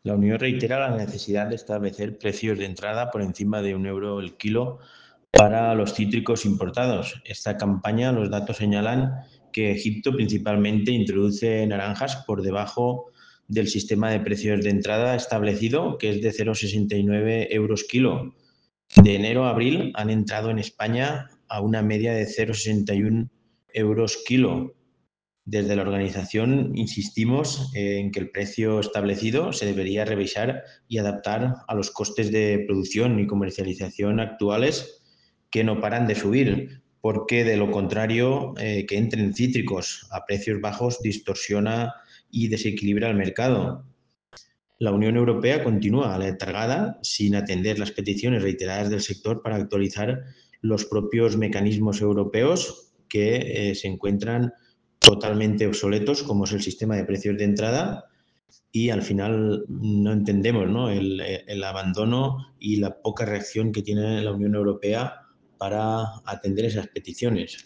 La Unión reitera la necesidad de establecer precios de entrada por encima de 1 € el kilo para los cítricos importados. Esta campaña, los datos señalan que Egipto principalmente introduce naranjas por debajo del sistema de precios de entrada establecido, que es de 0,69 € kilo. De enero a abril han entrado en España a una media de 0,61 € kilo. Desde la organización insistimos en que el precio establecido se debería revisar y adaptar a los costes de producción y comercialización actuales, que no paran de subir, porque de lo contrario, que entren cítricos a precios bajos distorsiona y desequilibra el mercado. La Unión Europea continúa aletargada sin atender las peticiones reiteradas del sector para actualizar los propios mecanismos europeos que se encuentran totalmente obsoletos, como es el sistema de precios de entrada, y al final no entendemos, ¿no?, el abandono y la poca reacción que tiene la Unión Europea para atender esas peticiones.